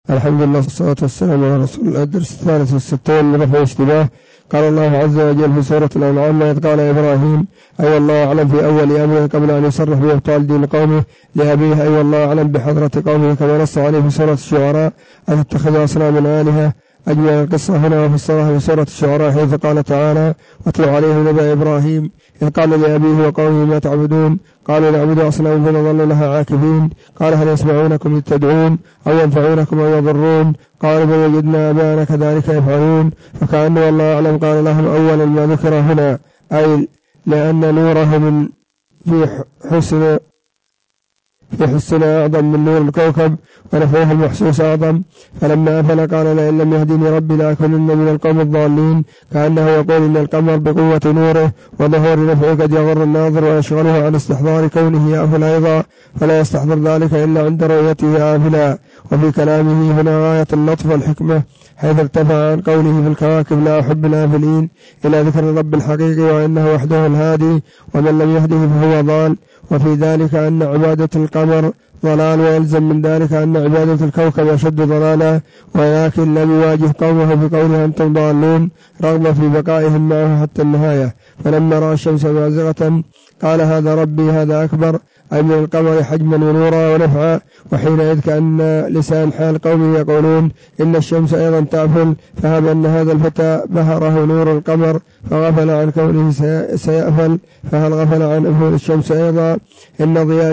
الحمد لله والصلاة والسلام على رسول الله. الدرس 63 من رفع الاشتباه. قال الله عز وجل في سورة الأنعام: إذ قال إبراهيم أي والله أعلم في أول أمره قبل أن يصرح بإبطال دين قومه لأبيه أي والله أعلم بحضرة قومه، كما نص عليه في سورة الشعراء: أتتخذوا أصناما آلهة. أجمل القصة هنا وفسرها في سورة الشعراء حيث قال تعالى: واتل عليهم نبأ إبراهيم إذ قال لأبيه وقومه ما تعبدون قالوا نعبد أصناما فنظل لها عاكفين قال هل يسمعونكم إذ تدعون أو ينفعونكم أو يضرون قالوا بل وجدنا آباءنا كذلك يفعلون. فكأنه والله أعلم قال لهم أولا ما ذكر هنا، أي لأن نوره من في حسنا أعظم من نور الكوكب ونفعه المحسوس أعظم. فلما أفل قال لئن لم يهدني ربي لأكونن من القوم الضالين، كأنه يقول إن القمر بقوة نوره وظهور نفعه قد يغر الناظر ويشغله عن استحضار كونه يأفل أيضا، فلا يستحضر ذلك إلا عند رؤيته آفلا. وفي كلامه هنا غاية اللطف والحكمة حيث ارتفع عن قوله في الكواكب لا أحب الآفلين إلى ذكر الرب الحقيقي وإنه وحده الهادي ومن لم يهده فهو ضال. وفي ذلك أن عبادة القمر ضلال، ويلزم من ذلك أن عبادة الكوكب أشد ضلالا، ولكن لم يواجه قومه بقوله أنتم ضالون رغم في بقائهم معه حتى النهاية. فلما رأى الشمس بازغة قال هذا ربي هذا أكبر، أي من القمر حجما ونورا ونفعا. وحينئذ كأن لسان حال قومه يقولون إن الشمس أيضا تأفل، فهب أن هذا الفتى بهره نور القمر فغفل عن كونه سيأفل، فهل غفل عن أفول الشمس أيضا؟ إن ضياء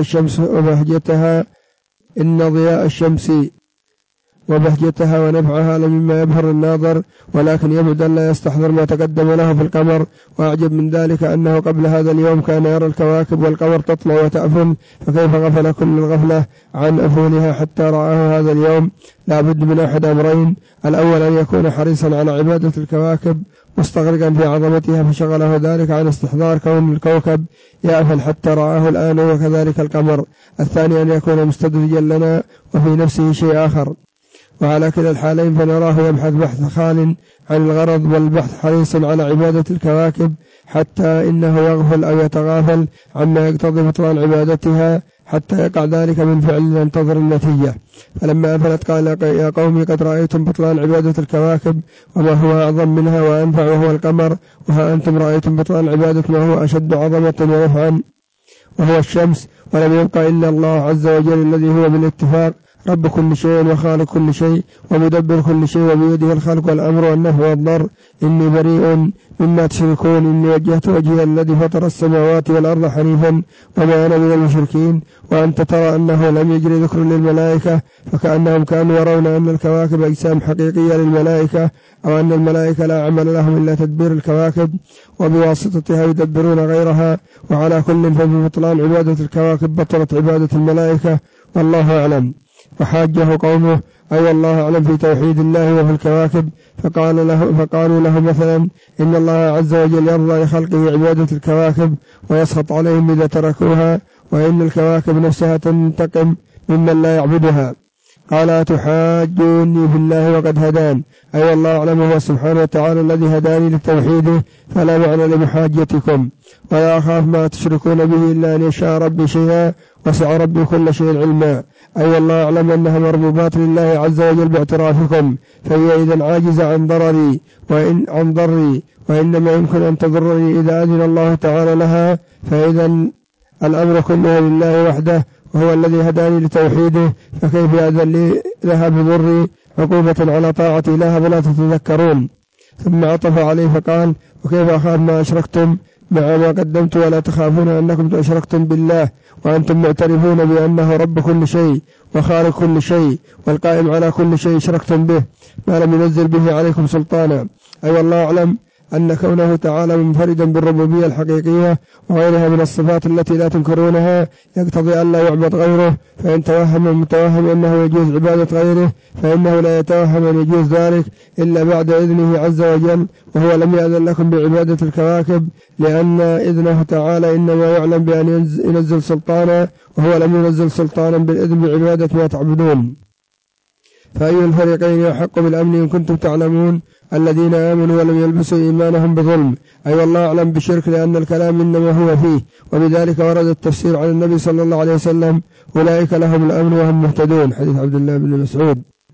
الشمس ونفعها لمما يبهر الناظر، ولكن يبعد أن لا يستحضر ما تقدم له في القمر. وأعجب من ذلك أنه قبل هذا اليوم كان يرى الكواكب والقمر تطلع وتأفل، فكيف غفل كل الغفلة عن أفولها حتى رآه هذا اليوم؟ لا بد من أحد أمرين: الأول أن يكون حريصا على عبادة الكواكب مستغرقا في عظمتها فشغله ذلك عن استحضار كون الكوكب يأفل حتى رآه الآن، وكذلك القمر. الثاني أن يكون مستدرجا لنا وفي نفسه شيء آخر، وعلى كلا الحالين فنراه يبحث بحث خال عن الغرض والبحث حريص على عبادة الكواكب حتى إنه يغفل أو يتغافل عما يقتضي بطلان عبادتها حتى يقع ذلك من فعل ينتظر النتيجة. فلما أفلت قال يا قومي قد رأيتم بطلان عبادة الكواكب وما هو أعظم منها وأنفع وهو القمر، وها أنتم رأيتم بطلان عبادة ما هو أشد عظمة ونفعا وهو الشمس، ولم يبقى إلا الله عز وجل الذي هو بالاتفاق رب كل شيء وخالق كل شيء ومدبر كل شيء وبيده الخلق والأمر والنفع والضر. إني بريء مما تشركون، إني وجهت وجهي الذي فطر السماوات والأرض حنيفا وما أنا من المشركين. وأنت ترى أنه لم يجري ذكر للملائكة، فكأنهم كانوا يرون أن الكواكب أجسام حقيقية للملائكة، أو أن الملائكة لا عمل لهم إلا تدبير الكواكب وبواسطتها يدبرون غيرها. وعلى كل فببطلان عبادة الكواكب بطلت عبادة الملائكة، والله أعلم. فحاجه قومه أي والله أعلم في توحيد الله وفي الكواكب، فقالوا له مثلا إن الله عز وجل يرضى لخلقه عبادة الكواكب ويسخط عليهم إذا تركوها، وإن الكواكب نفسها تنتقم ممن لا يعبدها. قال أتحاجوني في الله وقد هدان، أي والله أعلم هو سبحانه وتعالى الذي هداني لتوحيده، فلا معنى لمحاجتكم، ولا أخاف ما تشركون به إلا أن يشاء ربي شيئا وسع ربي كل شيء علما. أي والله أعلم أنها مربوبات لله عز وجل باعترافكم، فهي إذا عاجزة عن ضري وإنما يمكن أن تضرني إذا أذن الله تعالى لها، فإذا الأمر كله لله وحده وهو الذي هداني لتوحيده، فكيف يأذن لي لها بضري عقوبة على طاعتي لها فلا تتذكرون؟ ثم عطف عليه فقال وكيف أخاف ما أشركتم مع ما قدمت ولا تخافون أنكم أشركتم بالله وأنتم معترفون بأنه رب كل شيء وخالق كل شيء والقائم على كل شيء شركتم به ما لم ينزل به عليكم سلطانا. أي والله أعلم أن كونه تعالى منفردا بالربوبية الحقيقية وغيرها من الصفات التي لا تنكرونها يقتضي أن لا يعبد غيره، فإن توهم المتوهم أنه يجوز عبادة غيره فإنه لا يتوهم أن يجوز ذلك إلا بعد إذنه عز وجل، وهو لم يأذن لكم بعبادة الكواكب لأن إذنه تعالى إنما يعلم بأن ينزل سلطانا، وهو لم ينزل سلطانا بالإذن بعبادة ما تعبدون. فأي الفريقين يحق بالأمن إن كنتم تعلمون؟ الذين آمنوا ولم يلبسوا إيمانهم بظلم، أي والله أعلم بشرك، لأن الكلام إنما هو فيه، وبذلك ورد التفسير عن النبي صلى الله عليه وسلم أولئك لهم الأمن وهم مهتدون، حديث عبد الله بن مسعود.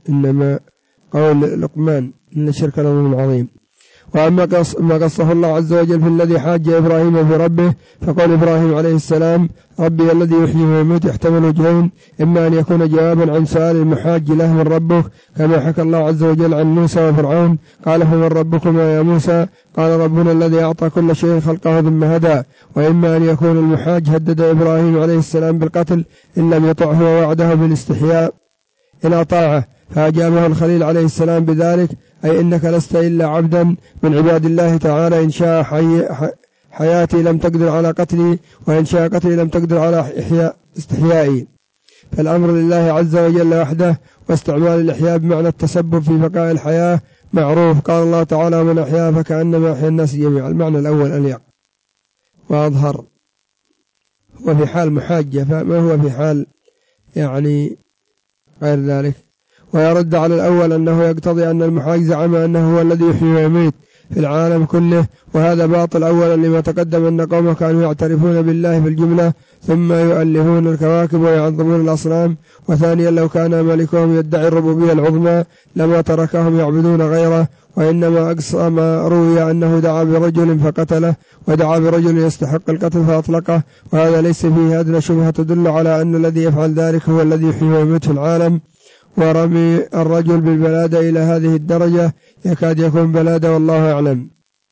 إنما قول لقمان إن الشرك لظلم عظيم. وأما ما قصه الله عز وجل في الذي حاج إبراهيم في ربه، فقال إبراهيم عليه السلام: ربي الذي يحيي ويميت يحتمل وجهين، إما أن يكون جوابا عن سؤال المحاج له من ربك، كما حكى الله عز وجل عن موسى وفرعون: قال فمن ربكما يا موسى؟ قال ربنا الذي أعطى كل شيء خلقه ثم هدى. وإما أن يكون المحاج هدد إبراهيم عليه السلام بالقتل إن لم يطعه ووعده بالاستحياء إن أطاعه، فأجابه الخليل عليه السلام بذلك: أي إنك لست إلا عبدا من عباد الله تعالى، إن شاء حياتي لم تقدر على قتلي، وإن شاء قتلي لم تقدر على استحيائي. فالأمر لله عز وجل وحده، واستعمال الإحياء بمعنى التسبب في بقاء الحياة معروف. قال الله تعالى: من أحيا فكأنما أحيا الناس جميعا. المعنى الأول أليق وأظهر، هو في حال محاجة، فما هو في حال يعني غير ذلك. ويرد على الأول أنه يقتضي أن المحاج زعم أنه هو الذي يحيي ويميت في العالم كله، وهذا باطل. أولا لما تقدم أن قومه كانوا يعترفون بالله في الجملة ثم يؤلهون الكواكب ويعظمون الأصنام. وثانيا لو كان ملكهم يدعي الربوبية العظمى لما تركهم يعبدون غيره، وإنما أقصى ما روي أنه دعا برجل فقتله، ودعا برجل يستحق القتل فأطلقه، وهذا ليس فيه أدنى شبهة تدل على أن الذي يفعل ذلك هو الذي يحيي ويميت في العالم. ورمي الرجل بالبلادة إلى هذه الدرجة يكاد يكون بلادة، والله أعلم.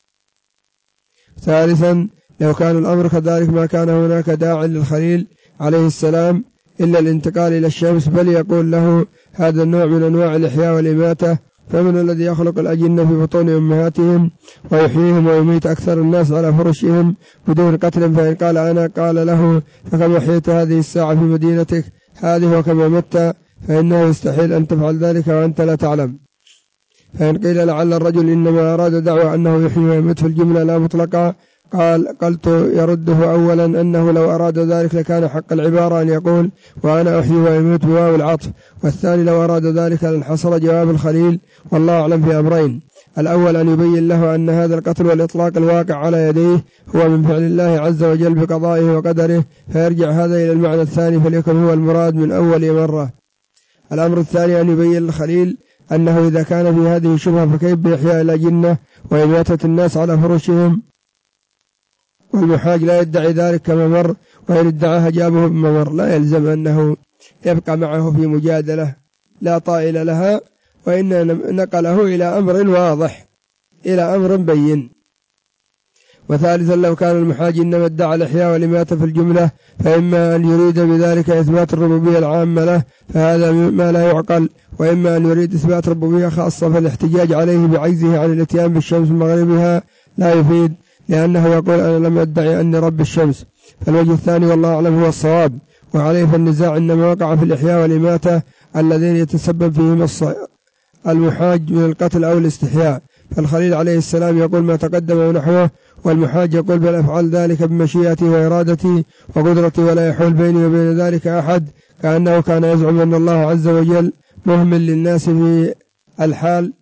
ثالثا لو كان الأمر كذلك ما كان هناك داع للخليل عليه السلام إلا الانتقال إلى الشمس، بل يقول له هذا النوع من أنواع الإحياء والإماتة. فمن الذي يخلق الأجنة في بطون أمهاتهم ويحييهم ويميت أكثر الناس على فرشهم بدون قتل؟ فإن قال أنا، قال له: فكما أحييت هذه الساعة في مدينتك هذه وكما مت، فإنه يستحيل أن تفعل ذلك وأنت لا تعلم. فإن قيل لعل الرجل إنما أراد دعوة أنه يحيي ويميت في الجملة لا مطلقا، قلت يرده أولا أنه لو أراد ذلك لكان حق العبارة أن يقول: وأنا أحيي ويميت بواو العطف. والثاني لو أراد ذلك لانحصر جواب الخليل، والله أعلم في أمرين: الأول أن يبين له أن هذا القتل والإطلاق الواقع على يديه هو من فعل الله عز وجل بقضائه وقدره، فيرجع هذا إلى المعنى الثاني فليكن هو المراد من أول مرة. الأمر الثاني أن يبين الخليل أنه إذا كان في هذه شبهة فكيف بإحياء الأجنة وإماتة الناس على فرشهم، والمحاج لا يدعي ذلك كما مر، وإن ادعاها جابه بما مر. لا يلزم أنه يبقى معه في مجادلة لا طائل لها، وإن نقله إلى أمر واضح، إلى أمر بين. وثالثا لو كان المحاج إنما ادعى الإحياء والإماتة في الجملة، فإما أن يريد بذلك إثبات الربوبية العامة له، فهذا ما لا يعقل، وإما أن يريد إثبات ربوبية خاصة، فالاحتجاج عليه بعجزه عن الاتيان بالشمس مغربها لا يفيد، لأنه يقول: أنا لم أدعي أني رب الشمس. فالوجه الثاني والله أعلم هو الصواب، وعليه فالنزاع إنما وقع في الإحياء والإماتة اللذين يتسبب فيهم المحاج من القتل أو الاستحياء. فالخليل عليه السلام يقول ما تقدم ونحوه، والمحاج يقول: بل أفعل ذلك بمشيئتي وإرادتي وقدرتي ولا يحول بيني وبين ذلك أحد، كأنه كان يزعم أن الله عز وجل مهمل للناس في الحال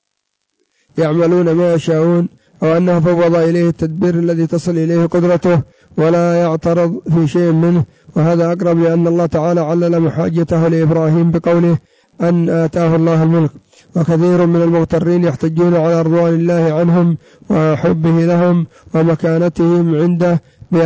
يعملون ما يشاءون، أو أنه فوض إليه التدبير الذي تصل إليه قدرته ولا يعترض في شيء منه. وهذا أقرب، لأن الله تعالى علل محاجته لإبراهيم بقوله أن آتاه الله الملك. وكثير من المغترين يحتجون على رضوان الله عنهم وحبه لهم ومكانتهم عنده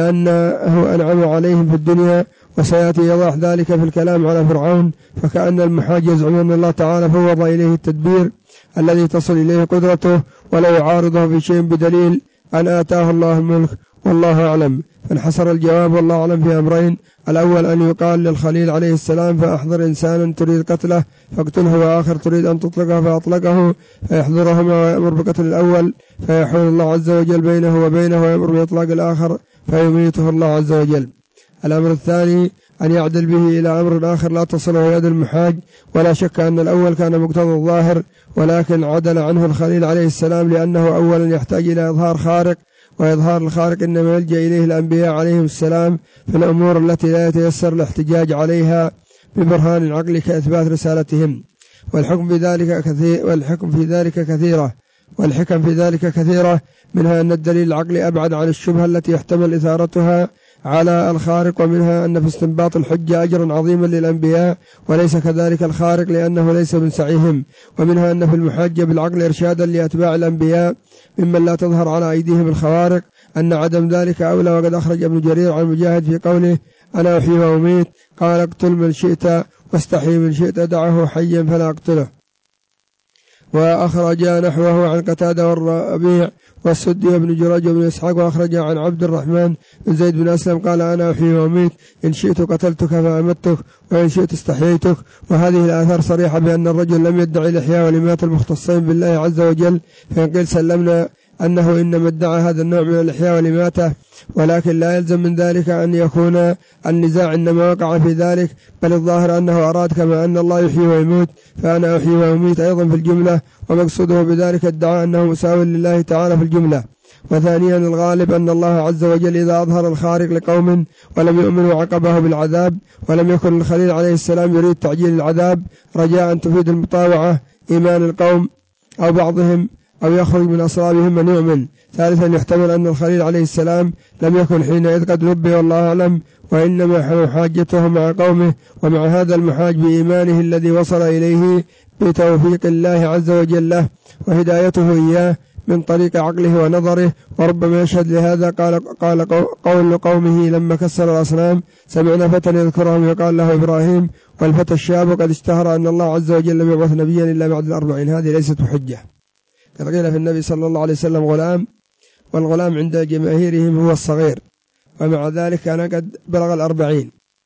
بأنه أنعم عليهم في الدنيا، وسيأتي يضح ذلك في الكلام على فرعون. فكأن المحاج يزعم أن الله تعالى فوض إليه التدبير الذي تصل إليه قدرته ولا يعارضه في شيء بدليل أن آتاه الله الملك، والله أعلم. فانحصر الجواب والله أعلم في أمرين: الأول أن يقال للخليل عليه السلام: فأحضر إنسانا تريد قتله فاقتله، وآخر تريد أن تطلقه فأطلقه، فيحضرهما ويأمر بقتل الأول فيحول الله عز وجل بينه وبينه، ويأمر بإطلاق الآخر فيميته الله عز وجل. الأمر الثاني أن يعدل به إلى أمر آخر لا تصله يد المحاج، ولا شك أن الأول كان مقتضى الظاهر، ولكن عدل عنه الخليل عليه السلام لأنه أولا يحتاج إلى إظهار خارق، وإظهار الخارق إنما يلجأ إليه الأنبياء عليهم السلام في الأمور التي لا يتيسر الاحتجاج عليها ببرهان العقل كإثبات رسالتهم. والحكم في ذلك كثيرة، منها أن الدليل العقلي أبعد عن الشبهة التي يحتمل إثارتها على الخارق، ومنها أن في استنباط الحجة أجرا عظيما للأنبياء وليس كذلك الخارق لأنه ليس من سعيهم، ومنها أن في المحاجة بالعقل إرشادا لأتباع الأنبياء ممن لا تظهر على أيديهم الخوارق أن عدم ذلك أولى. وقد أخرج ابن جرير عن مجاهد في قوله أنا أحيي وأميت قال اقتل من شئت واستحيي من شئت دعه حيا فلا أقتله. وأخرج نحوه عن قتادة والربيع والسدي وابن جريج وابن إسحاق، وأخرج عن عبد الرحمن بن زيد بن أسلم قال أنا أحيي وأميت إن شئت قتلتك فأمتك وإن شئت استحييتك. وهذه الآثار صريحة بأن الرجل لم يدعي الإحياء والإماتة المختصين بالله عز وجل، فإن قيل سلمنا أنه إنما ادعى هذا النوع من الإحياء والإماتة، ولكن لا يلزم من ذلك أن يكون النزاع إنما وقع في ذلك، بل الظاهر أنه أراد كما أن الله يحيي ويموت فأنا أحيي وأميت أيضا في الجملة، ومقصوده بذلك ادعى أنه مساو لله تعالى في الجملة. وثانيا الغالب أن الله عز وجل إذا أظهر الخارق لقوم ولم يؤمنوا عقبه بالعذاب، ولم يكن الخليل عليه السلام يريد تعجيل العذاب رجاء تفيد المطاوعة إيمان القوم أو بعضهم أو يخرج من أصلابهم من يؤمن. ثالثا يحتمل أن الخليل عليه السلام لم يكن حينئذ قد نبئ والله أعلم، وإنما محاجته مع قومه، ومع هذا المحاج بإيمانه الذي وصل إليه بتوفيق الله عز وجل له وهدايته إياه من طريق عقله ونظره. وربما يشهد لهذا قال قول قومه لما كسر الأصنام سمعنا فتى يذكرهم يقال له إبراهيم، والفتى الشاب قد اشتهر أن الله عز وجل لم يبعث نبيا إلا بعد 40. هذه ليست حجة. قد قيل في النبي صلى الله عليه وسلم غلام، والغلام عند جماهيرهم هو الصغير، ومع ذلك كان قد بلغ 40،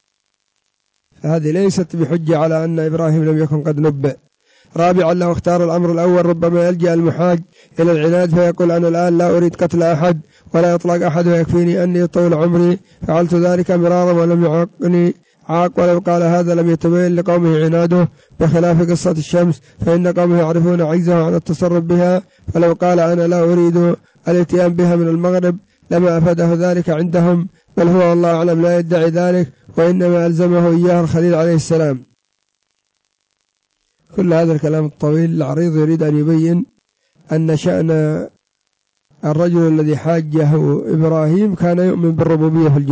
فهذه ليست بحجة على أن إبراهيم لم يكن قد نبئ. رابعا لو اختار الأمر الأول ربما يلجأ المحاج إلى العناد فيقول أنا الآن لا أريد قتل أحد ولا إطلاق أحد ويكفيني أني طول عمري فعلت ذلك مرارا ولم يعقني عاق. ولو قال هذا لم يتبين لقومه عناده، بخلاف قصة الشمس فإن قومه يعرفون عجزه عن التصرف بها، فلو قال أنا لا أريد الاتيان بها من المغرب لما أفاده ذلك عندهم، بل هو الله أعلم لا يدعي ذلك، وإنما ألزمه إياه الخليل عليه السلام. كل هذا الكلام الطويل العريض يريد أن يبين أن شأن الرجل الذي حاجه إبراهيم كان يؤمن بالربوبية في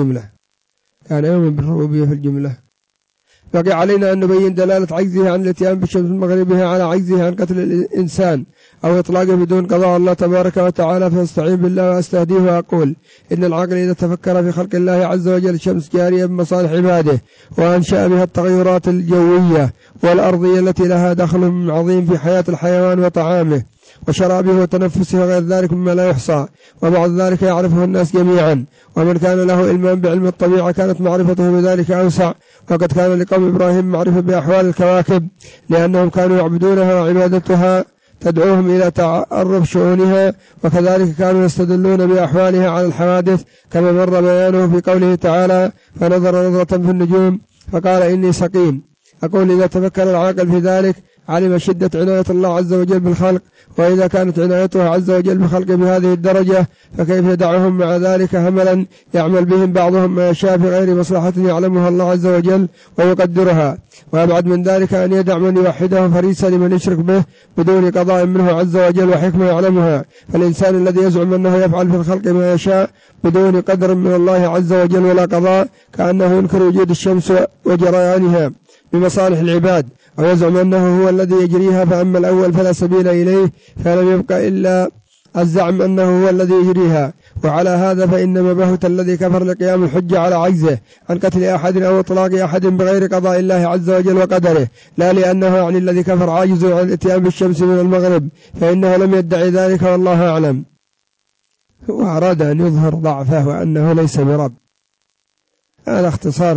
الجملة، بقي علينا أن نبين دلالة عجزه عن الاتيان بالشمس من مغربها على عجزه عن قتل الإنسان أو إطلاقه بدون قضاء الله تبارك وتعالى، فاستعين بالله وأستهديه وأقول إن العقل إذا تفكر في خلق الله عز وجل الشمس جارية بمصالح عباده وأنشأ بها التغيرات الجوية والأرضية التي لها دخل عظيم في حياة الحيوان وطعامه وشرابه وتنفسه وغير ذلك مما لا يحصى، وبعض ذلك يعرفه الناس جميعا، ومن كان له علم بعلم الطبيعة كانت معرفته بذلك أوسع. وقد كان لقوم إبراهيم معرفة بأحوال الكواكب لأنهم كانوا يعبدونها وعبادتها تدعوهم إلى تعرف شؤونها، وكذلك كانوا يستدلون بأحوالها على الحوادث كما مر بيانه في قوله تعالى فنظر نظرة في النجوم فقال إني سقيم. أقول إذا تفكر العاقل في ذلك علم شدة عناية الله عز وجل بالخلق، وإذا كانت عنايته عز وجل بخلقه بهذه الدرجة فكيف يدعهم مع ذلك هملا يعمل بهم بعضهم ما يشاء في غير مصلحة يعلمها الله عز وجل ويقدرها. وأبعد من ذلك أن يدع من يوحده فريسا لمن يشرك به بدون قضاء منه عز وجل وحكمة يعلمها. فالإنسان الذي يزعم أنه يفعل في الخلق ما يشاء بدون قدر من الله عز وجل ولا قضاء كأنه ينكر وجود الشمس وجريانها بمصالح العباد، أو يزعم أنه هو الذي يجريها، فأما الأول فلا سبيل إليه فلم يبقى إلا الزعم أنه هو الذي يجريها. وعلى هذا فإن مبهوت الذي كفر لقيام الحجة على عجزه عن قتل أحد أو إطلاق أحد بغير قضاء الله عز وجل وقدره، لا لأنه يعني الذي كفر عاجز عن الاتيان بالشمس من المغرب فإنه لم يدعي ذلك والله أعلم. هو أراد أن يظهر ضعفه وأنه ليس برب. هذا اختصار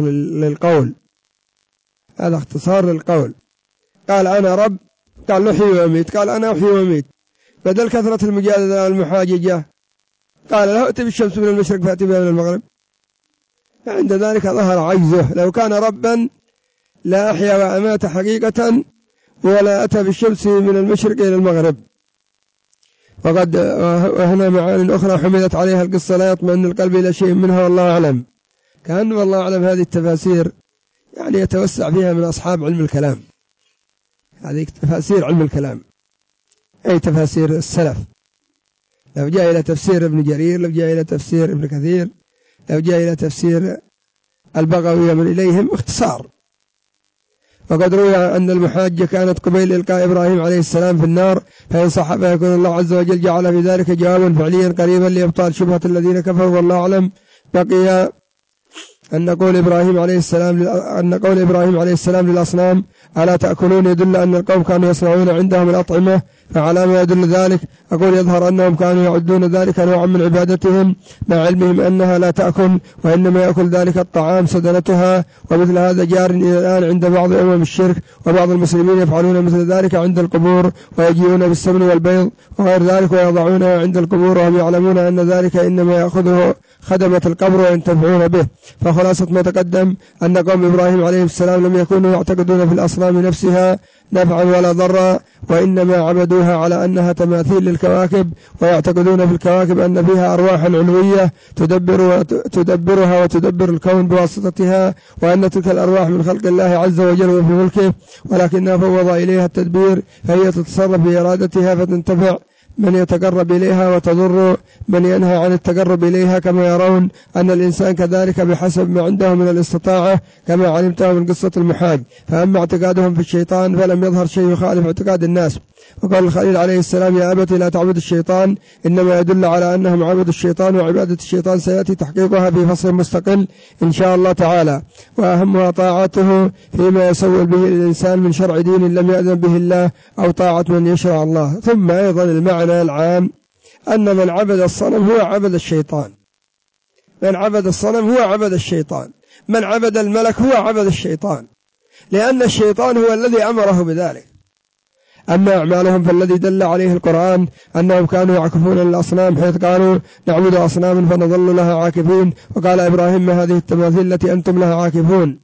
للقول. قال أنا رب، قال أحيي وأميت، قال أنا أحيي وأميت، بدل كثرة المجادلة والمحاججة قال لا أتي بالشمس من المشرق فأتي بها من المغرب. فعند ذلك ظهر عجزه. لو كان ربا لا أحيا وأمات حقيقة ولا أتى بالشمس من المشرق إلى المغرب. وهنا معاني أخرى حملت عليها القصة لا يطمئن القلب إلى شيء منها والله أعلم. كأن والله أعلم هذه التفاسير يعني يتوسع فيها من أصحاب علم الكلام. هذه تفاسير علم الكلام أي تفاسير السلف. لو جاء إلى تفسير ابن جرير، لو جاء إلى تفسير ابن كثير، لو جاء إلى تفسير البغوي من إليهم اختصار. وقد روي أن المحاجة كانت قبيل إلقاء إبراهيم عليه السلام في النار، فإن صح فيكون الله عز وجل جعل في ذلك جوابا فعليا قريبا لإبطال شبهة الذين كفروا، والله أعلم. بقي أن قول إبراهيم عليه السلام للأصنام ألا تأكلون يدل أن القوم كانوا يصنعون عندهم الأطعمة، فعلى ما يدل ذلك؟ أقول يظهر أنهم كانوا يعدون ذلك نوعا من عبادتهم مع علمهم أنها لا تأكل، وإنما يأكل ذلك الطعام سدنتها. ومثل هذا جار إلى الآن عند بعض الشرك، وبعض المسلمين يفعلون مثل ذلك عند القبور، ويجيئون بالسمن والبيض وغير ذلك ويضعونها عند القبور، وهم يعلمون أن ذلك إنما يأخذه خدمة القبر وينتفعون به. فخلاصة ما تقدم أن قوم إبراهيم عليه السلام لم يكونوا يعتقدون في الأصنام نفسها نفعا ولا ضرا، وإنما عبدوها على أنها تماثيل للكواكب، ويعتقدون في الكواكب أن فيها أرواحا علوية تدبرها وتدبر الكون بواسطتها، وأن تلك الأرواح من خلق الله عز وجل وفي ملكه، ولكنها فوض إليها التدبير، فهي تتصرف بإرادتها فتنتفع من يتقرب إليها وتضر من ينهى عن التقرب إليها، كما يرون أن الإنسان كذلك بحسب ما عنده من الاستطاعة، كما علمته من قصة المحاج. فأما اعتقادهم في الشيطان فلم يظهر شيء يخالف اعتقاد الناس. وقال الخليل عليه السلام يا أبت لا تعبد الشيطان، إنما يدل على أنهم عبدوا الشيطان، وعبادة الشيطان سيأتي تحقيقها في فصل مستقل إن شاء الله تعالى، وأهمها طاعته فيما يسول به الإنسان من شرع دين لم يأذن به الله، أو طاعة من يشرع الله. ثم أيضا المعنى العام أن من عبد الصنم هو عبد الشيطان، من عبد الصنم هو عبد الشيطان، من عبد الملك هو عبد الشيطان، لأن الشيطان هو الذي أمره بذلك. أما أعمالهم فالذي دل عليه القرآن أنهم كانوا يعكفون للأصنام، حيث قالوا نعبد أصناما فنظل لها عاكفين، وقال إبراهيم ما هذه التماثيل التي أنتم لها عاكفون،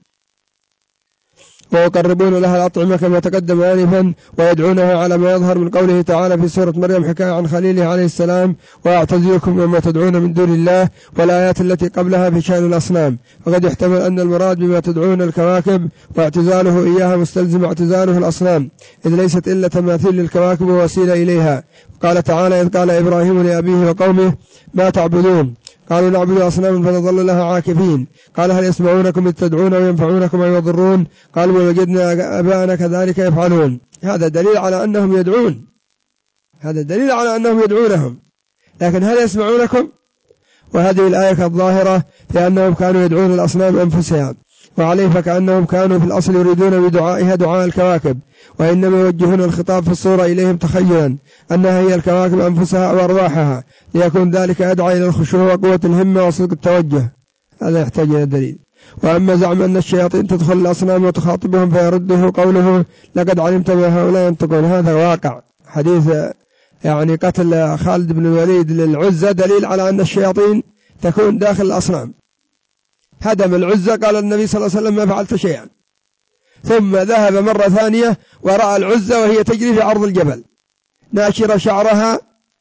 ويقربون لها الأطعمة كما تقدم آنفا، ويدعونها على ما يظهر من قوله تعالى في سورة مريم حكاية عن خليله عليه السلام وأعتزلكم وما تدعون من دون الله، والآيات التي قبلها في شأن الأصنام. وقد يحتمل أن المراد بما تدعون الكواكب واعتزاله إياها مستلزم اعتزاله الأصنام، إذ ليست إلا تماثيل للكواكب ووسيلة إليها. قال تعالى إذ قال إبراهيم لأبيه وقومه ما تعبدون، قالوا نعبد أصناما فنظل لها عاكفين. قال هل يسمعونكم إذ تدعون وينفعونكم أو يضرون؟ قالوا ووجدنا آباءنا كذلك يفعلون. هذا دليل على أنهم يدعون، هذا دليل على أنهم يدعونهم، لكن هل يسمعونكم؟ وهذه الآية الظاهرة في أنهم كانوا يدعون الأصنام أنفسها، وعليه فكأنهم كانوا في الأصل يريدون بدعائها دعاء الكواكب، وإنما يوجهون الخطاب في الصورة إليهم تخيلا أنها هي الكواكب أنفسها أو أرواحها، ليكون ذلك أدعى إلى الخشوع وقوة الهمة وصدق التوجه. هذا يحتاج إلى دليل. وأما زعم أن الشياطين تدخل الأصنام وتخاطبهم فيرده قوله لقد علمت ما هؤلاء ينطقون، هذا واقع. حديث يعني قتل خالد بن الوليد للعزة دليل على أن الشياطين تكون داخل الأصنام. هدم العزة قال النبي صلى الله عليه وسلم ما فعلت شيئا، ثم ذهب مرة ثانية ورأى العزة وهي تجري في عرض الجبل ناشرة شعرها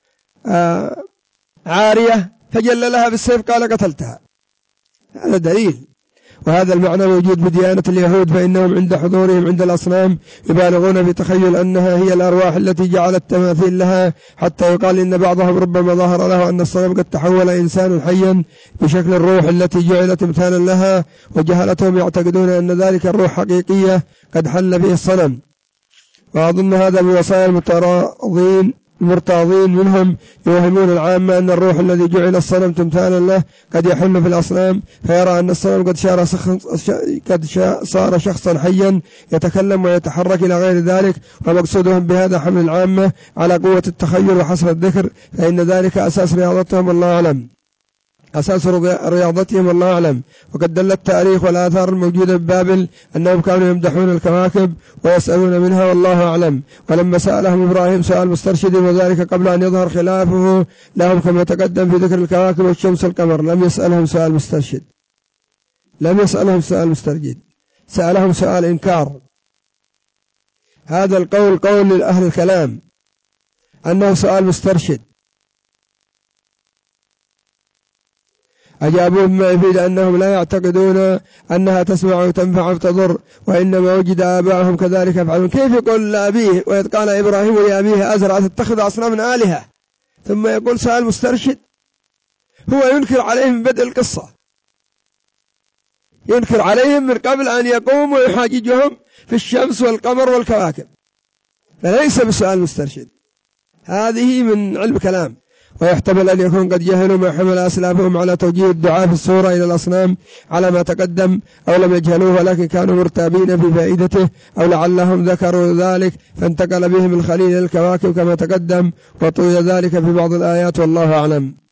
عارية، فجل لها بالسيف قال قتلتها. هذا دليل. وهذا المعنى موجود بديانة اليهود، فإنهم عند حضورهم عند الأصنام يبالغون في تخيل أنها هي الأرواح التي جعلت تماثيل لها، حتى يقال إن بعضهم ربما ظهر له أن الصنم قد تحول إنسانا حيا بشكل الروح التي جعلت مثالا لها، وجهلتهم يعتقدون أن ذلك الروح حقيقية قد حل به الصنم. وأظن هذا من وصايا المرتاضين منهم، يوهمون العامة أن الروح الذي جعل الصنم تمثالا له قد يحل في الأصنام، فيرى أن الصنم قد صار شخصا حيا يتكلم ويتحرك إلى غير ذلك. ومقصودهم بهذا حمل العامة على قوة التخيل وحصر الذكر، فإن ذلك أساس رياضتهم الله أعلم، أساس رياضتهم الله أعلم. وقد دل التاريخ والآثار الموجودة ببابل أنهم كانوا يمدحون الكواكب ويسألون منها والله أعلم. ولما سألهم إبراهيم سؤال مسترشد، وذلك قبل أن يظهر خلافه لهم كما تقدم في ذكر الكواكب والشمس والقمر، لم يسألهم سؤال مسترشد، لم يسألهم سؤال مسترشد، سألهم سؤال إنكار. هذا القول قول لأهل الكلام أنه سؤال مسترشد. أجابوا بما يفيد أنهم لا يعتقدون أنها تسمع وتنفع وتضر، وإنما وجد آباءهم كذلك يفعلون. كيف يقول لأبيه وإذ قال إبراهيم لأبيه آزر أتتخذ أصناما آلهة، ثم يقول سؤال مسترشد؟ هو ينكر عليه من بدء القصة ينكر عليهم من قبل أن يقوم ويحاججهم في الشمس والقمر والكواكب، فليس بسؤال مسترشد، هذه من علم كلام. ويحتمل أن يكون قد جهلوا ما حمل أسلافهم على توجيه الدعاء في الصورة إلى الأصنام على ما تقدم، أو لم يجهلوه ولكن كانوا مرتابين في فائدته، أو لعلهم ذكروا ذلك فانتقل بهم الخليل إلى الكواكب كما تقدم، وطوي ذلك في بعض الآيات والله أعلم.